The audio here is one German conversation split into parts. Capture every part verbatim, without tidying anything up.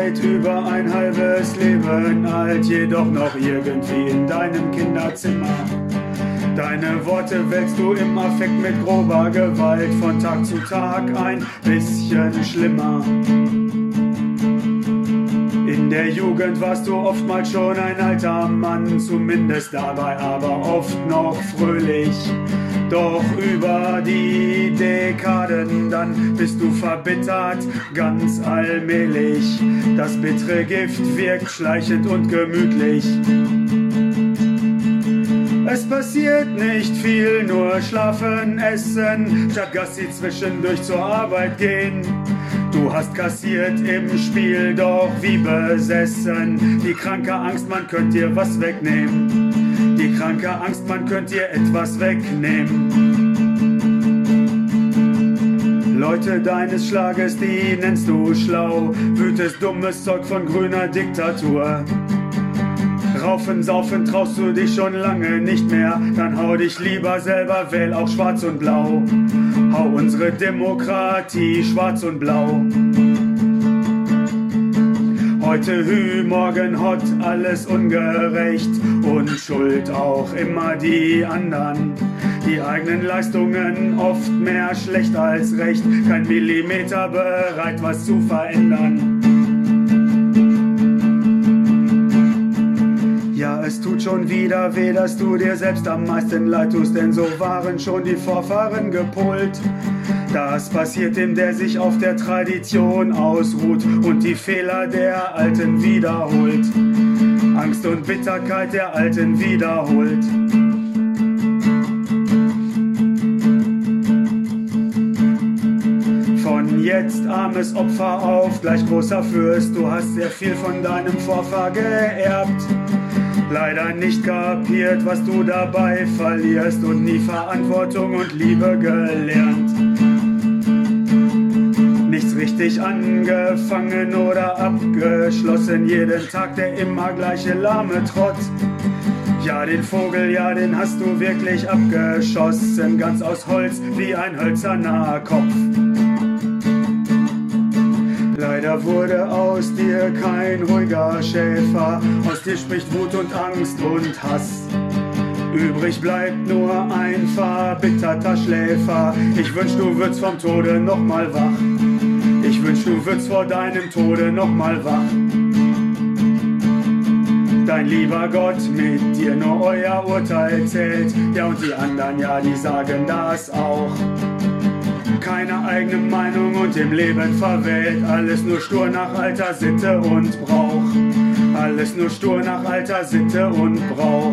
weit über ein halbes Leben alt, jedoch noch irgendwie in deinem Kinderzimmer. Deine Worte wählst du im Affekt mit grober Gewalt, von Tag zu Tag ein bisschen schlimmer. In der Jugend warst du oftmals schon ein alter Mann, zumindest dabei aber oft noch fröhlich. Doch über die Dekaden dann bist du verbittert, ganz allmählich. Das bittere Gift wirkt schleichend und gemütlich. Es passiert nicht viel, nur schlafen, essen, statt Gassi zwischendurch zur Arbeit gehen. Du hast kassiert im Spiel, doch wie besessen. Die kranke Angst, man könnte dir was wegnehmen. Die kranke Angst, man könnte dir etwas wegnehmen. Leute deines Schlages, die nennst du schlau, wütest dummes Zeug von grüner Diktatur. Raufen, saufen traust du dich schon lange nicht mehr, dann hau dich lieber selber, wähl auch schwarz und blau. Hau unsere Demokratie schwarz und blau. Heute Hü, morgen Hot, alles ungerecht und schuld auch immer die anderen. Die eigenen Leistungen oft mehr schlecht als recht, kein Millimeter bereit, was zu verändern. Ja, es tut schon wieder weh, dass du dir selbst am meisten leid tust, denn so waren schon die Vorfahren gepolt. Das passiert dem, der sich auf der Tradition ausruht und die Fehler der Alten wiederholt. Angst und Bitterkeit der Alten wiederholt. Von jetzt armes Opfer auf gleich großer Fürst, du hast sehr viel von deinem Vorfahr geerbt. Leider nicht kapiert, was du dabei verlierst und nie Verantwortung und Liebe gelernt. Nichts richtig angefangen oder abgeschlossen, jeden Tag der immer gleiche lahme Trott. Ja, den Vogel, ja, den hast du wirklich abgeschossen, ganz aus Holz wie ein hölzerner Kopf. Leider wurde aus dir kein ruhiger Schäfer, aus dir spricht Wut und Angst und Hass. Übrig bleibt nur ein verbitterter Schläfer. Ich wünsch, du würdest vom Tode noch mal wach. Ich wünsch, du würdest vor deinem Tode noch mal wach. Dein lieber Gott, mit dir nur euer Urteil zählt. Ja, und die anderen, ja, die sagen das auch. Keine eigene Meinung und im Leben verwählt. Alles nur stur nach alter Sitte und Brauch. Alles nur stur nach alter Sitte und Brauch.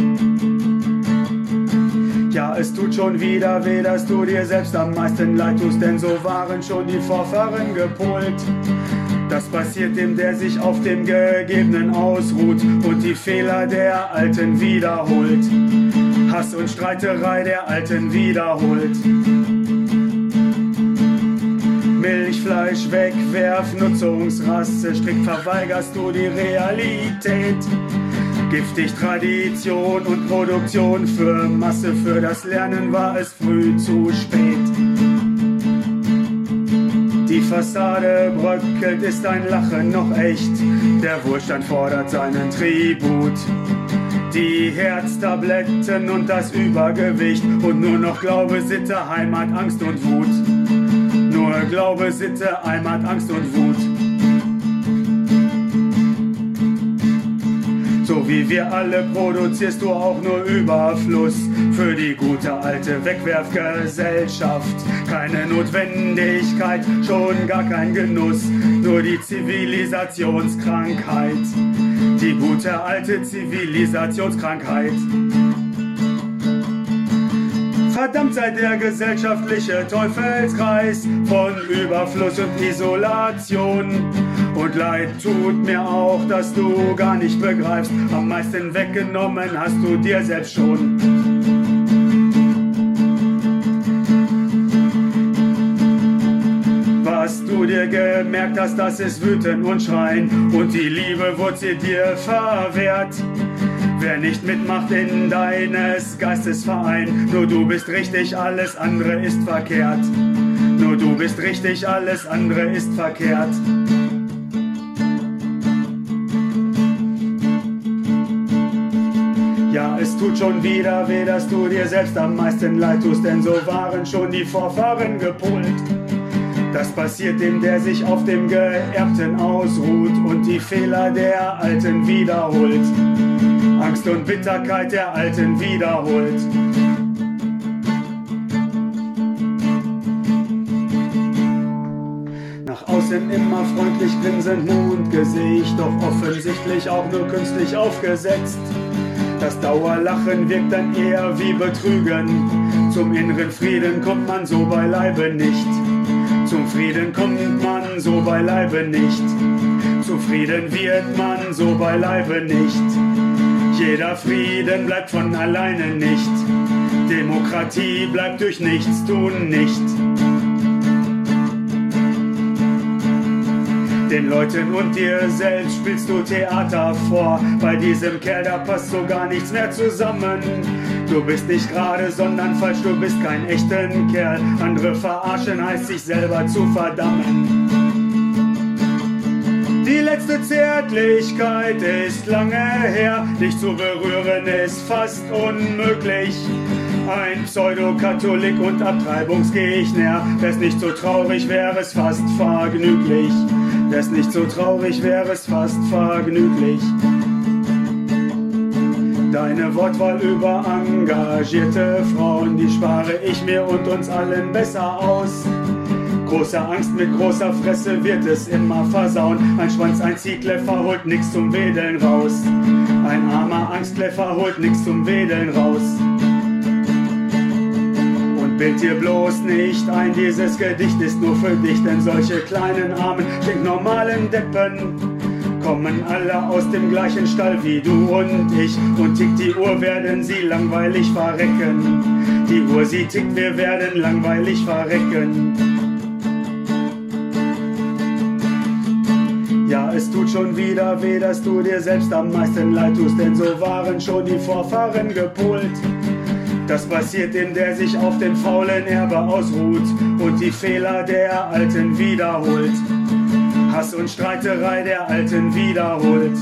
Ja, es tut schon wieder weh, dass du dir selbst am meisten leid tust, denn so waren schon die Vorfahren gepolt. Das passiert dem, der sich auf dem Gegebenen ausruht und die Fehler der Alten wiederholt. Hass und Streiterei der Alten wiederholt. Milchfleisch wegwerf, Nutzungsrasse, strikt verweigerst du die Realität. Giftig Tradition und Produktion für Masse, für das Lernen war es früh zu spät. Die Fassade bröckelt, ist ein Lachen noch echt, der Wohlstand fordert seinen Tribut. Die Herztabletten und das Übergewicht und nur noch Glaube, Sitte, Heimat, Angst und Wut. Nur Glaube, Sitte, Heimat, Angst und Wut. So wie wir alle produzierst du auch nur Überfluss für die gute alte Wegwerfgesellschaft. Keine Notwendigkeit, schon gar kein Genuss, nur die Zivilisationskrankheit. Die gute alte Zivilisationskrankheit. Verdammt sei der gesellschaftliche Teufelskreis von Überfluss und Isolation. Und leid tut mir auch, dass du gar nicht begreifst, am meisten weggenommen hast du dir selbst schon. Was du dir gemerkt hast, das ist Wüten und Schreien und die Liebe wurde sie dir verwehrt. Wer nicht mitmacht in deines Geistes Verein, nur du bist richtig, alles andere ist verkehrt. Nur du bist richtig, alles andere ist verkehrt. es tut schon wieder weh, dass du dir selbst am meisten leid tust, denn so waren schon die Vorfahren gepolt. Das passiert dem, der sich auf dem Geerbten ausruht und die Fehler der Alten wiederholt. Angst und Bitterkeit der Alten wiederholt. Nach außen immer freundlich grinsend Mondgesicht, doch offensichtlich auch nur künstlich aufgesetzt. Das Dauerlachen wirkt dann eher wie Betrügen. Zum inneren Frieden kommt man so beileibe nicht. Zum Frieden kommt man so beileibe nicht. Zufrieden wird man so beileibe nicht. Jeder Frieden bleibt von alleine nicht. Demokratie bleibt durch Nichtstun nicht. Den Leuten und dir selbst spielst du Theater vor. Bei diesem Kerl, da passt so gar nichts mehr zusammen. Du bist nicht gerade, sondern falsch, du bist kein echten Kerl. Andere verarschen heißt sich selber zu verdammen. Die letzte Zärtlichkeit ist lange her, dich zu berühren ist fast unmöglich. Ein Pseudokatholik und Abtreibungsgegner, wär's nicht so traurig, wäre es fast vergnüglich. Wär's nicht so traurig, wäre es fast vergnüglich. Deine Wortwahl über engagierte Frauen, die spare ich mir und uns allen besser aus. Große Angst mit großer Fresse wird es immer versauen. Ein Schwanz, ein Ziehkleffer holt nix zum Wedeln raus. Ein armer Angstkleffer holt nix zum Wedeln raus. Und bild dir bloß nicht ein, dieses Gedicht ist nur für dich, denn solche kleinen, armen, stinknormalen Deppen kommen alle aus dem gleichen Stall wie du und ich. Und tickt die Uhr, werden sie langweilig verrecken. Die Uhr, sie tickt, wir werden langweilig verrecken. Ja, es tut schon wieder weh, dass du dir selbst am meisten leid tust, denn so waren schon die Vorfahren gepolt. Das passiert dem, der sich auf dem faulen Erbe ausruht und die Fehler der Alten wiederholt. Hass und Streiterei der Alten wiederholt.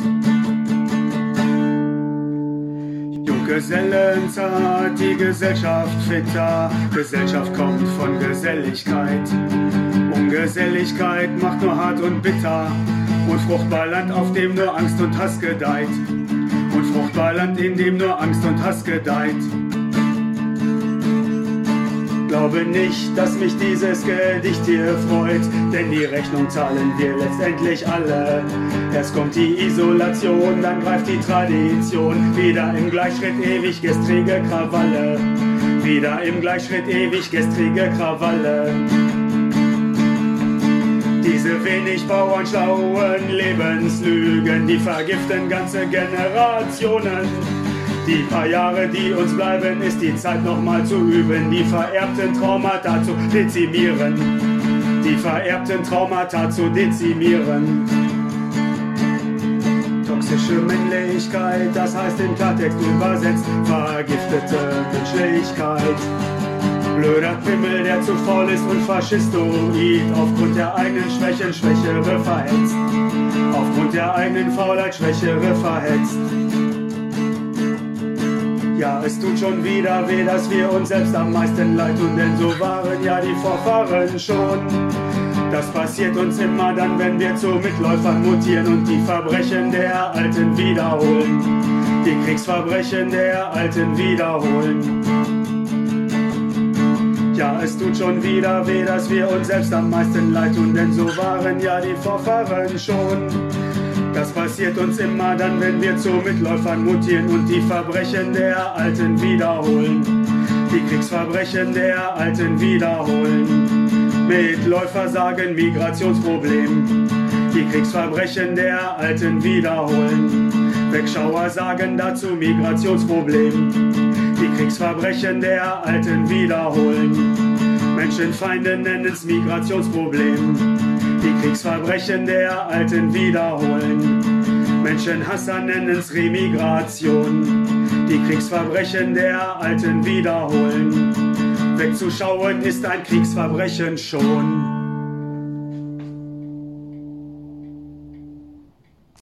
Junggesellen zart, die Gesellschaft fitter. Gesellschaft kommt von Geselligkeit. Ungeselligkeit macht nur hart und bitter. Und fruchtbar Land, auf dem nur Angst und Hass gedeiht. Und fruchtbar Land, in dem nur Angst und Hass gedeiht. Glaube nicht, dass mich dieses Gedicht hier freut, denn die Rechnung zahlen wir letztendlich alle. Erst kommt die Isolation, dann greift die Tradition. Wieder im Gleichschritt ewig gestrige Krawalle. Wieder im Gleichschritt ewig gestrige Krawalle. Diese wenig bauernschlauen Lebenslügen, die vergiften ganze Generationen. Die paar Jahre, die uns bleiben, ist die Zeit nochmal zu üben, die vererbten Traumata zu dezimieren. Die vererbten Traumata zu dezimieren. Toxische Männlichkeit, das heißt im Klartext übersetzt, vergiftete Menschlichkeit. Blöder Pimmel, der zu faul ist und faschistoid, aufgrund der eigenen Schwächen Schwächere verhetzt. Aufgrund der eigenen Faulheit Schwächere verhetzt. Ja, es tut schon wieder weh, dass wir uns selbst am meisten leid tun, denn so waren ja die Vorfahren schon. Das passiert uns immer dann, wenn wir zu Mitläufern mutieren und die Verbrechen der Alten wiederholen. Die Kriegsverbrechen der Alten wiederholen. Ja, es tut schon wieder weh, dass wir uns selbst am meisten leid tun, denn so waren ja die Vorfahren schon. Das passiert uns immer dann, wenn wir zu Mitläufern mutieren und die Verbrechen der Alten wiederholen. Die Kriegsverbrechen der Alten wiederholen. Mitläufer sagen Migrationsproblem. Die Kriegsverbrechen der Alten wiederholen. Wegschauer sagen dazu Migrationsproblem. Die Kriegsverbrechen der Alten wiederholen. Menschenfeinde nennen's Migrationsproblem. Die Kriegsverbrechen der Alten wiederholen. Menschenhasser nennen's Remigration. Die Kriegsverbrechen der Alten wiederholen. Wegzuschauen ist ein Kriegsverbrechen schon.